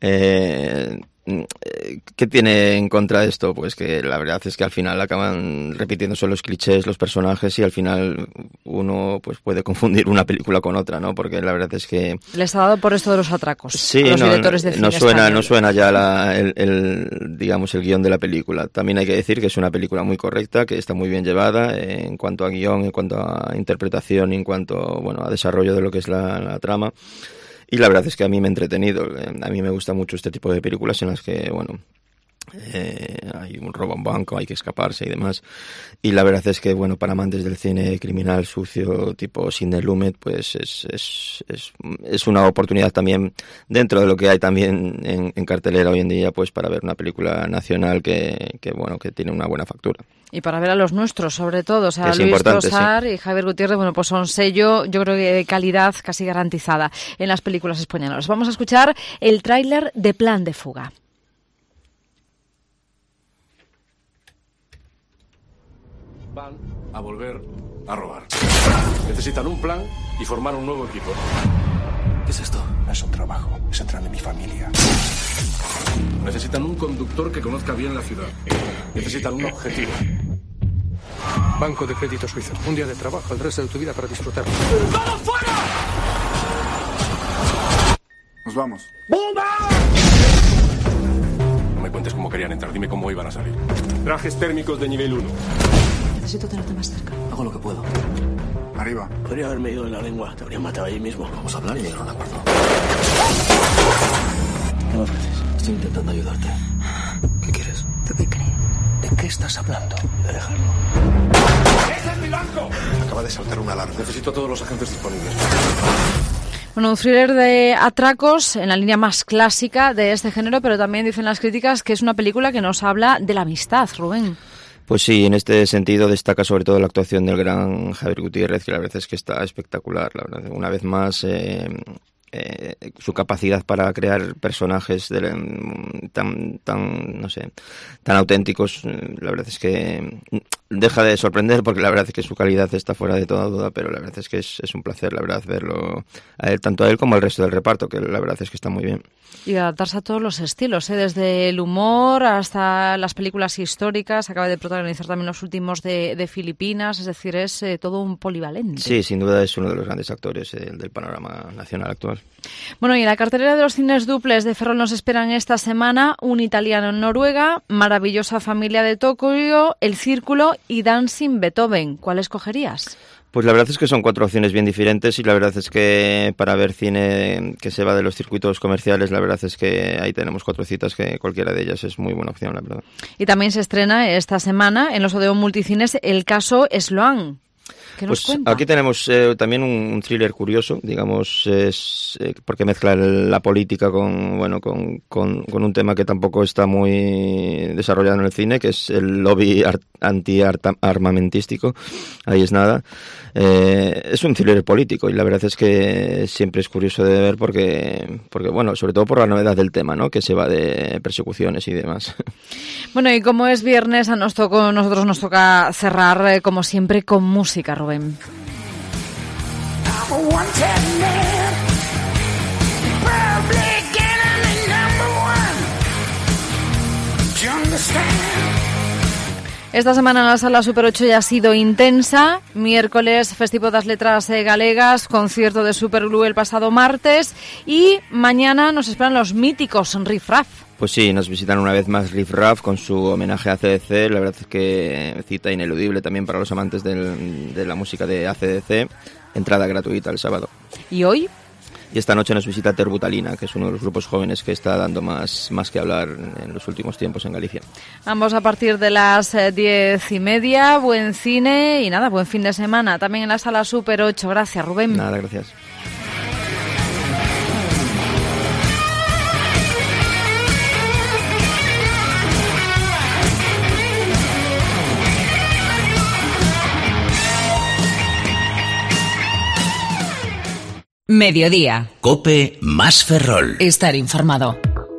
Eh, ¿Qué tiene en contra de esto? Pues que la verdad es que al final acaban repitiéndose los clichés, los personajes, y al final uno pues puede confundir una película con otra, ¿no? Porque la verdad es que les ha dado por esto de los atracos. Sí, a los no, directores de cine no suena, español. no suena ya la, el, el, digamos, el guión de la película. También hay que decir que es una película muy correcta, que está muy bien llevada eh, en cuanto a guión, en cuanto a interpretación, en cuanto, bueno, a desarrollo de lo que es la, la trama. y la verdad es que a mí me ha entretenido. A mí me gusta mucho este tipo de películas en las que, bueno, Eh, hay un robo a un banco, hay que escaparse y demás, y la verdad es que, bueno, para amantes del cine criminal sucio tipo Sidney Lumet, pues es, es, es, es una oportunidad también dentro de lo que hay también en, en cartelera hoy en día, pues para ver una película nacional que, que bueno, que tiene una buena factura. Y para ver a los nuestros, sobre todo, o sea, es Luis Tosar, sí. y Javier Gutiérrez, bueno, pues son sello, yo creo que de calidad casi garantizada en las películas españolas. Vamos a escuchar el tráiler de Plan de Fuga. Van a volver a robar. Necesitan un plan y formar un nuevo equipo. ¿Qué es esto? No es un trabajo, es el tren de mi familia. Necesitan un conductor que conozca bien la ciudad. Necesitan un objetivo. Banco de crédito suizo. Un día de trabajo, el resto de tu vida para disfrutar. ¡Vamos fuera! Nos vamos. ¡Bomba! No me cuentes cómo querían entrar, dime cómo iban a salir. Trajes térmicos de nivel uno. Necesito tenerte más cerca. Hago lo que puedo. Arriba. Podría haberme ido en la lengua, te habrían matado allí mismo. Vamos a hablar y llegar a un acuerdo. ¿Qué me ofreces? Estoy intentando ayudarte. ¿Qué quieres? ¿Tú qué crees? ¿De qué estás hablando? De dejarlo. ¡Ese es mi banco! Acaba de saltar una alarma. Necesito a todos los agentes disponibles. Bueno, un thriller de atracos en la línea más clásica de este género, pero también dicen las críticas que es una película que nos habla de la amistad, Rubén. Pues sí, en este sentido destaca sobre todo la actuación del gran Javier Gutiérrez, que la verdad es que está espectacular. La verdad, una vez más, eh, eh, su capacidad para crear personajes de, tan, tan, no sé, tan auténticos, la verdad es que deja de sorprender, porque la verdad es que su calidad está fuera de toda duda, pero la verdad es que es, es un placer, la verdad, verlo a él, tanto a él como al resto del reparto, que la verdad es que está muy bien. Y adaptarse a todos los estilos, ¿eh? Desde el humor hasta las películas históricas. Acaba de protagonizar también los últimos de, de Filipinas, es decir, es eh, todo un polivalente. Sí, sin duda es uno de los grandes actores eh, del panorama nacional actual. Bueno, y en la cartelera de los cines duples de Ferrol nos esperan esta semana Un italiano en Noruega, Maravillosa familia de Tokio, El Círculo y Dancing Beethoven. ¿Cuál escogerías? Pues la verdad es que son cuatro opciones bien diferentes, y la verdad es que para ver cine que se va de los circuitos comerciales, la verdad es que ahí tenemos cuatro citas que cualquiera de ellas es muy buena opción, la verdad. Y también se estrena esta semana en los Odeón Multicines El caso Sloan. ¿Qué nos pues cuenta? Aquí tenemos eh, también un, un thriller curioso, digamos, es, eh, porque mezcla el, la política con, bueno, con, con, con un tema que tampoco está muy desarrollado en el cine, que es el lobby ar- anti-armamentístico. Ahí es nada. Eh, es un thriller político, y la verdad es que siempre es curioso de ver porque, porque, bueno, sobre todo por la novedad del tema, ¿no? Que se va de persecuciones y demás. Bueno, y como es viernes, a nos tocó, nosotros nos toca cerrar, eh, como siempre, con música, Rubén. Esta semana en la Sala Super ocho ya ha sido intensa. Miércoles, Festivo das Letras eh, Galegas, concierto de Superglue el pasado martes, y mañana nos esperan los míticos Riff Raff. Pues sí, nos visitan una vez más Riff Raff con su homenaje a A C D C. La verdad es que cita ineludible también para los amantes del, de la música de A C D C. Entrada gratuita el sábado. ¿Y hoy? Y esta noche nos visita Terbutalina, que es uno de los grupos jóvenes que está dando más, más que hablar en los últimos tiempos en Galicia. Ambos a partir de las eh, diez y media. Buen cine y nada, buen fin de semana. También en la Sala Super ocho. Gracias, Rubén. Nada, gracias. Mediodía. COPE más Ferrol. Estar informado.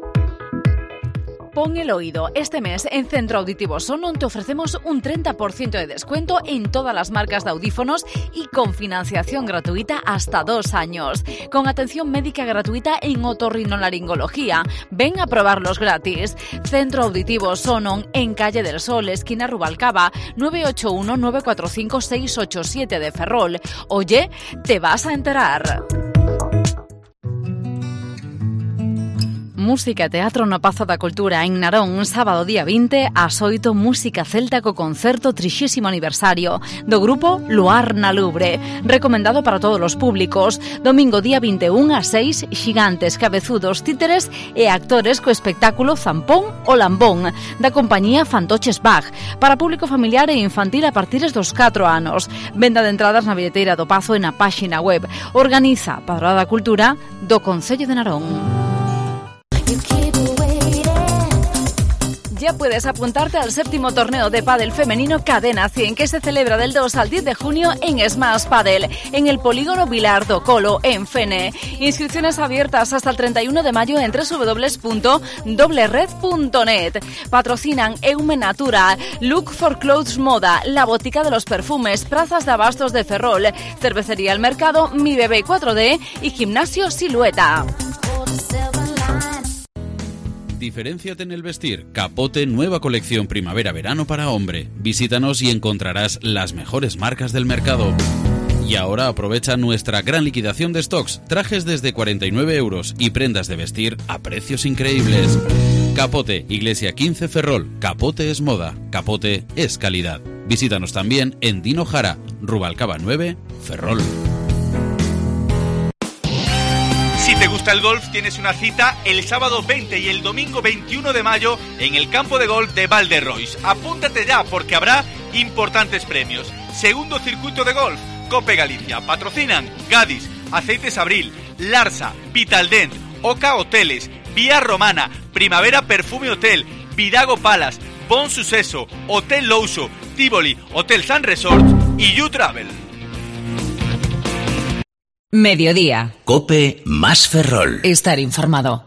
Pon el oído. Este mes en Centro Auditivo Sonon te ofrecemos un treinta por ciento de descuento en todas las marcas de audífonos y con financiación gratuita hasta dos años. Con atención médica gratuita en otorrinolaringología. Ven a probarlos gratis. Centro Auditivo Sonon en Calle del Sol, esquina Rubalcaba, nueve ocho uno, nueve cuatro cinco, seis ocho siete de Ferrol. Oye, te vas a enterar. Música e teatro no Pazo da Cultura en Narón, sábado día vinte, ás oito, música celta co concerto trixésimo aniversario do grupo Luar na Lubre, recomendado para todos os públicos. Domingo día vinte e un ás seis, xigantes, cabezudos, títeres e actores co espectáculo Zampón o Lambón, da compañía Fantoches Bag, para público familiar e infantil a partir dos catro anos. Venda de entradas na billeteira do Pazo e na páxina web. Organiza Padrada da Cultura do Concello de Narón. Ya puedes apuntarte al séptimo torneo de pádel femenino Cadena cien, que se celebra del dos al diez de junio en Smash Padel, en el polígono Vilar do Colo, en Fene. Inscripciones abiertas hasta el treinta y uno de mayo en doble u doble u doble u punto doble red punto net. Patrocinan Eume Natura, Look for Clothes Moda, La Botica de los Perfumes, Plazas de Abastos de Ferrol, Cervecería El Mercado, Mi Bebé cuatro D y Gimnasio Silueta. Diferénciate en el vestir. Capote, nueva colección primavera-verano para hombre. Visítanos y encontrarás las mejores marcas del mercado. Y ahora aprovecha nuestra gran liquidación de stocks. Trajes desde cuarenta y nueve euros y prendas de vestir a precios increíbles. Capote, Iglesia quince Ferrol. Capote es moda. Capote es calidad. Visítanos también en Dino Jara, Rubalcaba nueve, Ferrol. Si te gusta el golf, tienes una cita el sábado veinte y el domingo veintiuno de mayo en el campo de golf de Valderrois. Apúntate ya porque habrá importantes premios. Segundo circuito de golf, Cope Galicia. Patrocinan Gadis, Aceites Abril, Larsa, Vitaldent, Oca Hoteles, Vía Romana, Primavera Perfume Hotel, Vidago Palace, Bon Suceso, Hotel Louso, Tivoli, Hotel Sun Resort y You Travel. Mediodía. Cope más Ferrol. Estar informado.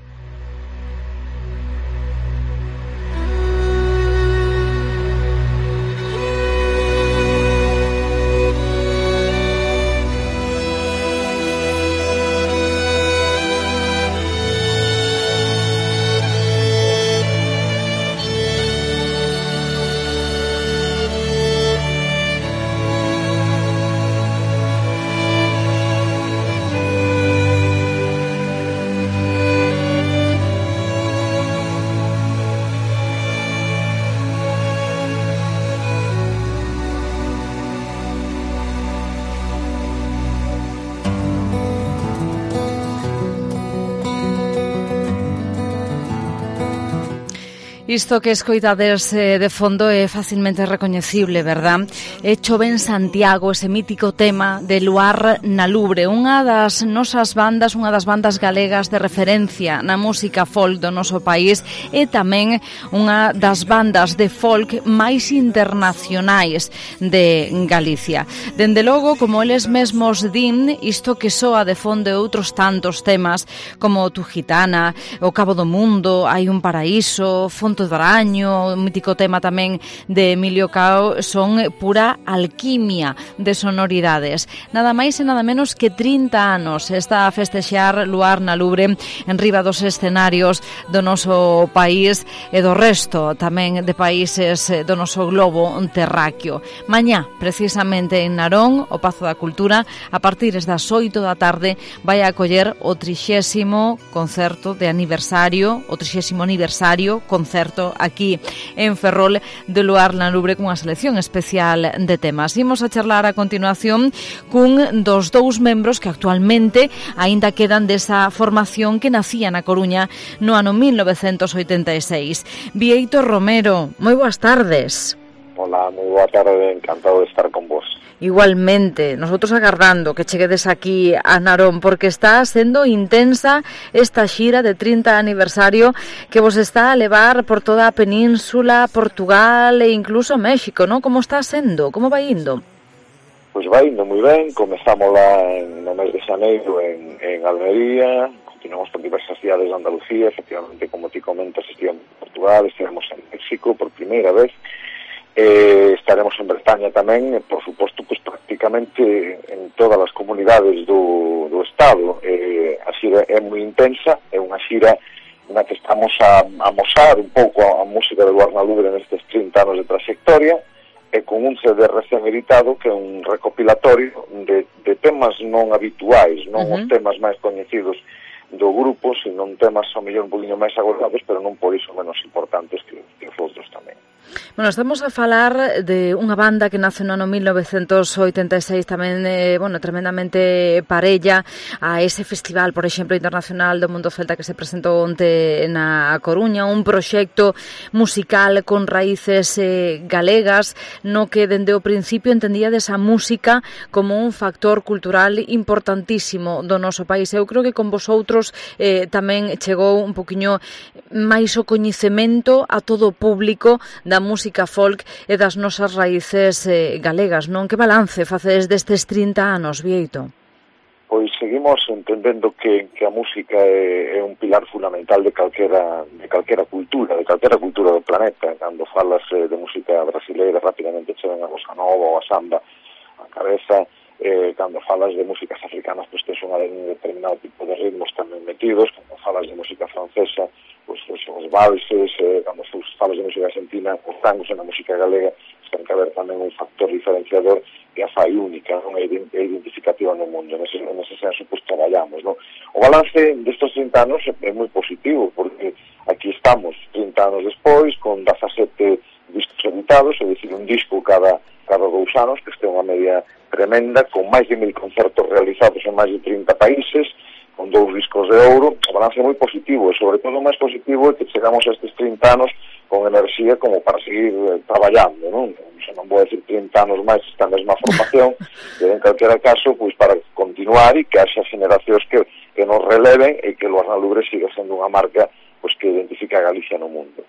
Isto que escoitades eh, de fondo é facilmente recoñecible, verdad? É Chove en Santiago, ese mítico tema de Luar na Lubre, unha das nosas bandas, unha das bandas galegas de referencia na música folk do noso país e tamén unha das bandas de folk máis internacionais de Galicia. Dende logo, como eles mesmos din, isto que soa de fondo e outros tantos temas como Tu Gitana, O Cabo do Mundo, Hai un Paraíso, Fonte do Araño, un mítico tema tamén de Emilio Cao, son pura alquimia de sonoridades. Nada máis e nada menos que trinta anos está a festexar Luar na Lubre en riba dos escenarios do noso país e do resto tamén de países do noso globo terráqueo. Mañá, precisamente en Narón, o Pazo da Cultura, a partir das oito da tarde, vai a acoller o trixésimo concerto de aniversario, o trixésimo aniversario concerto aquí en Ferrol de Luar na Lubre cunha selección especial de temas. Imos a charlar a continuación cun dos dous membros que actualmente aínda quedan desa formación que nacía na Coruña no ano mil novecentos oitenta e seis. Bieito Romero, moi boas tardes. Hola, moi boa tarde, encantado de estar con vos. Igualmente, nosotros agardando que cheguedes aquí a Narón, porque está sendo intensa esta xira de trinta aniversario que vos está a levar por toda a península, Portugal e incluso México, ¿no? Como está sendo? Como vai indo? Pois vai indo moi ben, comezamos lá en, no mes de xaneiro en, en Almería, continuamos por diversas cidades de Andalucía, efectivamente, como ti comentas, estivemos en Portugal, estivemos en México por primeira vez, Eh, estaremos en Bretaña tamén, e, por suposto, pues, prácticamente en todas as comunidades do, do Estado. Eh, a xira é moi intensa, é unha xira na que estamos a, a mostrar un pouco a, a música de Luar na Lubre nestes trinta anos de trayectoria, e con un C D recén editado que é un recopilatorio de, de temas non habituais, non uh-huh. os temas máis coñecidos do grupo, sino temas ao mellor un poquinho máis agotados, pero non por iso menos importantes que, que os outros tamén. Bueno, estamos a falar de unha banda que nace no ano mil novecentos oitenta e seis, tamén, eh, bueno, tremendamente parella a ese festival, por exemplo, internacional do Mundo Celta que se presentou onte na Coruña, un proxecto musical con raíces eh, galegas, no que dende o principio entendía desa música como un factor cultural importantísimo do noso país. Eu creo que con vosotros eh, tamén chegou un poquinho máis o coñecemento a todo o público da música folk e das nosas raíces eh, galegas, non? Que balance facedes destes trinta anos, Bieito? Pois seguimos entendendo que, que a música é, é un pilar fundamental de calquera, de calquera cultura, de calquera cultura do planeta. Cando falas eh, de música brasileira, rapidamente che ven a bossa nova ou a samba a cabeza. Eh, cando falas de músicas africanas, pois tes un determinado tipo de ritmos tamén metidos. Cando falas de música francesa, pois os, os valses. Eh, cando falas de música argentina, os tangos. Na música galega ten que haber tamén un factor diferenciador que a fai única, non é identificativa no mundo. Nese, nese senso, pois traballamos, non? O balance destes trinta anos é, é moi positivo, porque aquí estamos trinta anos despois, con dezasete discos editados, é dicir, un disco cada, cada dous anos, que este é unha media tremenda, con máis de mil concertos realizados en máis de trinta países, con dous discos de ouro. O balance é moi positivo, e sobre todo o máis positivo é que chegamos a estes trinta anos con enerxía como para seguir eh, traballando, non? Se non vou decir trinta anos máis esta mesma formación, e en calquera caso, pois para continuar e que haxa generacións que, que nos releven e que o Luar Lubre siga sendo unha marca pois que identifica a Galicia no mundo.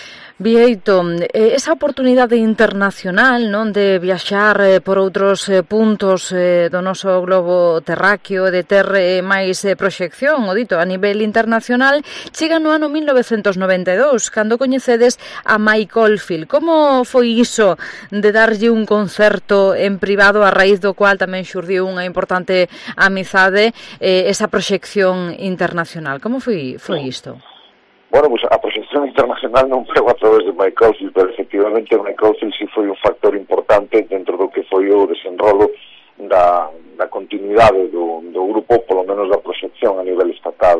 Bieito, esa oportunidade internacional, non, de viaxar eh, por outros eh, puntos eh, do noso globo terráqueo, de ter eh, máis eh, proxección, o dito, a nivel internacional, chega no ano mil novecentos noventa e dous, cando coñecedes a Mike Oldfield. Como foi iso de darlle un concerto en privado, a raíz do cual tamén xurdiu unha importante amizade, eh, esa proxección internacional? Como foi, foi isto? Bueno, pues a proxección internacional non pego a través de Mike Oldfield, pero efectivamente Mike Oldfield sí foi un factor importante dentro do que foi o desenrolo da, da continuidade do, do grupo, polo menos da proxección a nivel estatal.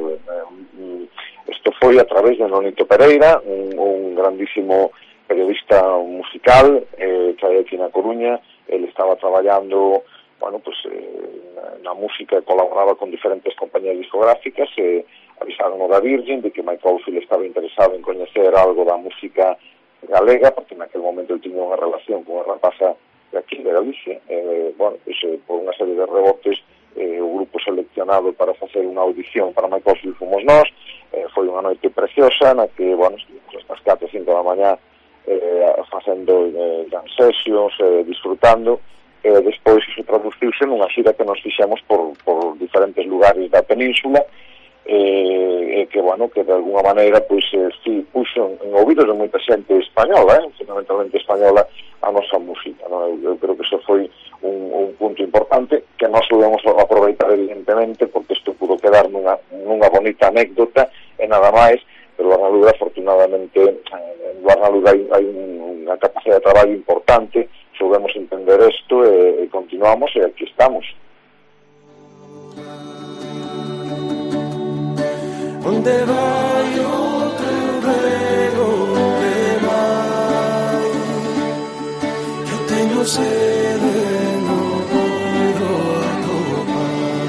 Isto foi a través de Nonito Pereira, un, un grandísimo periodista musical eh, que hai aquí na Coruña. Ele estaba traballando, bueno, pues, eh, na música, colaboraba con diferentes compañías discográficas e eh, avisaron da Virgin de que Mike Oldfield estaba interesado en coñecer algo da música galega, porque naquele momento ele tiña unha relación con unha rapaza de aquí, de Galicia. Eh, bueno, pues, eh, por unha serie de rebotes, eh, o grupo seleccionado para facer unha audición para Mike Oldfield fomos nós. Eh, foi unha noite preciosa na que, bueno, estivemos hasta as catro ou cinco da mañá eh, facendo eh, jam sessions, eh, disfrutando. Eh, despois iso traduciuse nunha xira que nos fixemos por, por diferentes lugares da península, e eh, que, bueno, que de alguna maneira pois eh, si puxo en, en ouvidos de moita xente española, eh, fundamentalmente española, a nosa música, non? Eu, eu creo que iso foi un, un punto importante que nós podemos aproveitar evidentemente, porque isto pudo quedar nunha, nunha bonita anécdota e nada máis, pero Luar Lubre, afortunadamente, en Luar Lubre hai, hai unha capacidade de traballo importante, soubemos entender isto e, e continuamos, e aquí estamos. Onde vai o teu rego, onde vai? Eu teño sede, non podo atopar.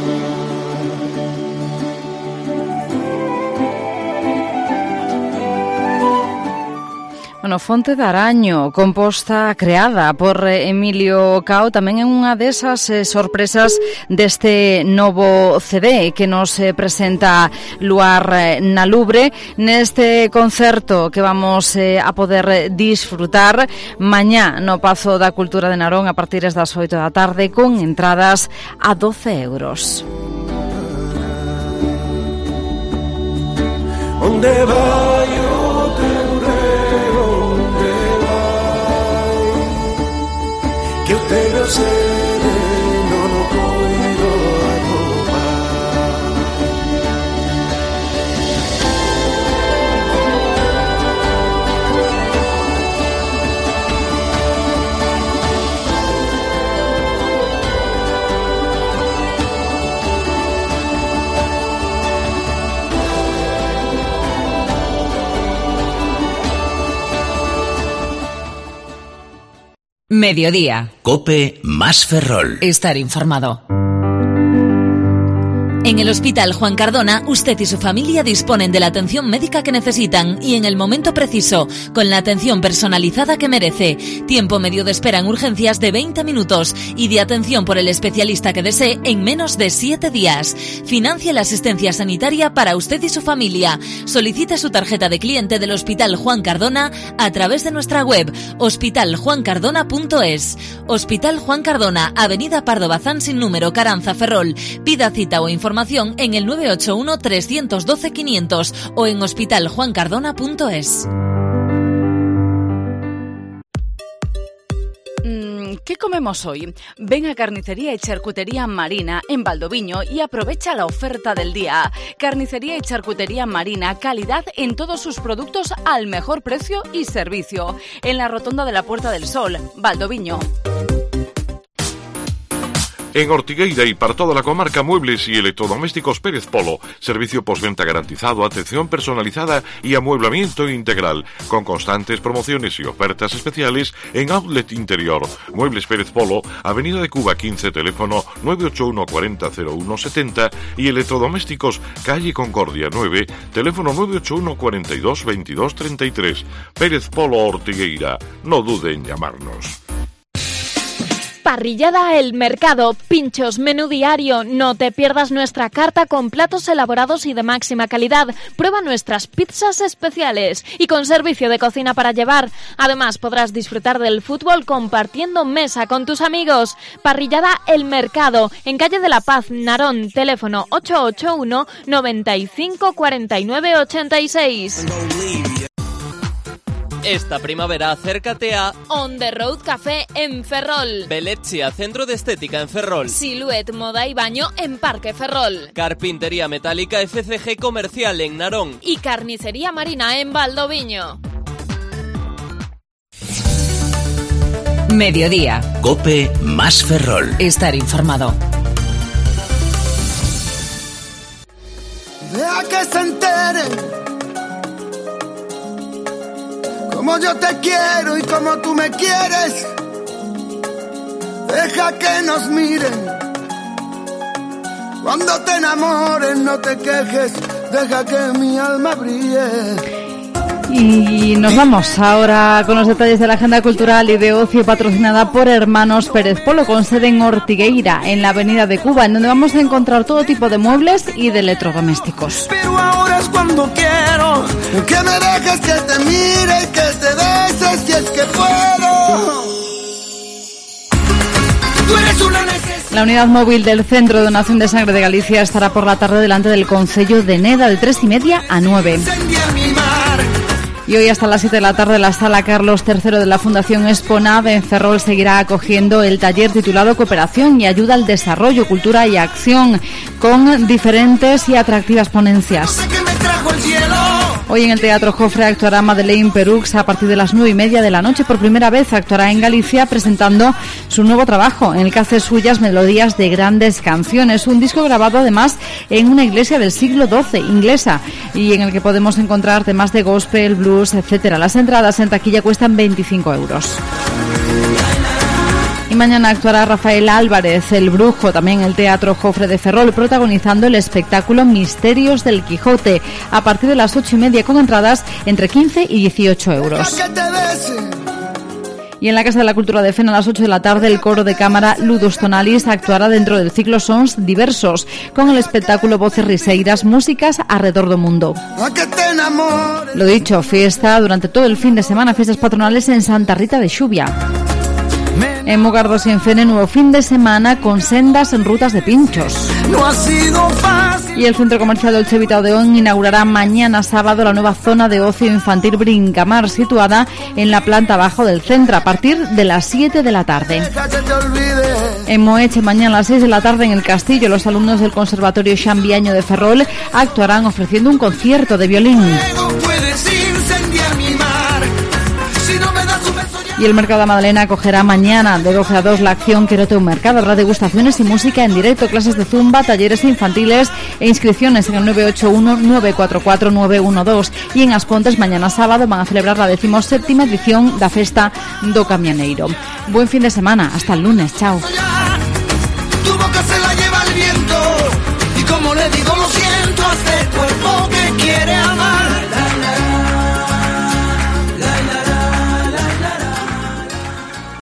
Bueno, Fonte de Araño, composta, creada por Emilio Cao, tamén é unha desas eh, sorpresas deste novo C D que nos eh, presenta Luar na Lubre neste concerto que vamos eh, a poder disfrutar mañá no Pazo da Cultura de Narón a partir das oito da tarde con entradas a doce euros. Onde vai o teu rego, onde vai? Que eu teño sede, non o poido Mediodía. COPE más Ferrol. Estar informado. En el Hospital Juan Cardona, usted y su familia disponen de la atención médica que necesitan y en el momento preciso, con la atención personalizada que merece. Tiempo medio de espera en urgencias de veinte minutos y de atención por el especialista que desee en menos de siete días. Financia la asistencia sanitaria para usted y su familia. Solicite su tarjeta de cliente del Hospital Juan Cardona a través de nuestra web hospital juan cardona punto es. Hospital Juan Cardona, Avenida Pardo Bazán sin número, Caranza, Ferrol. Pida cita o información en el nueve ocho uno, tres uno dos, quinientos o en hospital juan cardona punto es. ¿Qué comemos hoy? Ven a Carnicería y Charcutería Marina en Valdoviño y aprovecha la oferta del día. Carnicería y Charcutería Marina, calidad en todos sus productos al mejor precio y servicio. En la Rotonda de la Puerta del Sol, Valdoviño. En Ortigueira y para toda la comarca, muebles y electrodomésticos Pérez Polo. Servicio postventa garantizado, atención personalizada y amueblamiento integral. Con constantes promociones y ofertas especiales en Outlet Interior. Muebles Pérez Polo, Avenida de Cuba quince, teléfono nueve ocho uno, cuarenta, cero uno, setenta y electrodomésticos Calle Concordia nueve, teléfono nueve ocho uno, cuarenta y dos, veintidós, treinta y tres. Pérez Polo Ortigueira. No dude en llamarnos. Parrillada El Mercado, pinchos, menú diario. No te pierdas nuestra carta con platos elaborados y de máxima calidad. Prueba nuestras pizzas especiales y con servicio de cocina para llevar. Además podrás disfrutar del fútbol compartiendo mesa con tus amigos. Parrillada El Mercado, en calle de la Paz, Narón, teléfono ocho ocho uno, noventa y cinco, cuarenta y nueve, ochenta y seis. Esta primavera acércate a On the Road Café en Ferrol, Belezia, centro de estética en Ferrol, Silhouette Moda y Baño en Parque Ferrol, Carpintería Metálica F C G Comercial en Narón y Carnicería Marina en Valdoviño. Mediodía. COPE más Ferrol. Estar informado. Deja que se enteren como yo te quiero y como tú me quieres. Deja que nos miren. Cuando te enamores no te quejes. Deja que mi alma brille. Y nos vamos ahora con los detalles de la agenda cultural y de ocio patrocinada por Hermanos Pérez Polo, con sede en Ortigueira, en la Avenida de Cuba, en donde vamos a encontrar todo tipo de muebles y de electrodomésticos. Pero ahora es cuando quiero que me dejes que te mire y que te beses si es que puedo. Tú eres una necesidad. La unidad móvil del Centro de Donación de Sangre de Galicia estará por la tarde delante del Concello de Neda de tres y media a nueve. Y hoy hasta las siete de la tarde la Sala Carlos tercero de la Fundación Exponav en Ferrol seguirá acogiendo el taller titulado Cooperación y Ayuda al Desarrollo, Cultura y Acción, con diferentes y atractivas ponencias. Hoy en el Teatro Jofre actuará Madeleine Perux a partir de las nueve y media de la noche. Por primera vez actuará en Galicia presentando su nuevo trabajo, en el que hace suyas melodías de grandes canciones. Un disco grabado además en una iglesia del siglo doce, inglesa, y en el que podemos encontrar temas de gospel, blues, etcétera. Las entradas en taquilla cuestan veinticinco euros. Y mañana actuará Rafael Álvarez, el Brujo, también en el Teatro Jofre de Ferrol, protagonizando el espectáculo Misterios del Quijote, a partir de las ocho y media, con entradas entre quince y dieciocho euros. Y en la Casa de la Cultura de Fena a las ocho de la tarde el coro de cámara Ludus Tonalis actuará dentro del ciclo Sons Diversos, con el espectáculo Voces Riseiras, músicas alrededor do mundo. Lo dicho, fiesta durante todo el fin de semana, fiestas patronales en Santa Rita de Xubia. En Mugardos y en Fene, nuevo fin de semana con sendas en rutas de pinchos. No ha sido fácil. Y el Centro Comercial Dolce Vita Odeón inaugurará mañana sábado la nueva zona de ocio infantil Brincamar, situada en la planta baja del centro, a partir de las siete de la tarde. En Moeche, mañana a las seis de la tarde en el Castillo, los alumnos del Conservatorio Xambiaño de Ferrol actuarán ofreciendo un concierto de violín. Y el Mercado de Madalena acogerá mañana de doce a dos la acción Quiero un mercado. Habrá degustaciones y música en directo, clases de zumba, talleres infantiles e inscripciones en el nueve ocho uno, nueve cuatro cuatro, nueve uno dos. Y en As Pontes mañana sábado van a celebrar la decimoséptima edición da Festa do Camioneiro. Buen fin de semana, hasta el lunes, chao. Tu boca se la lleva el viento y como le digo lo siento.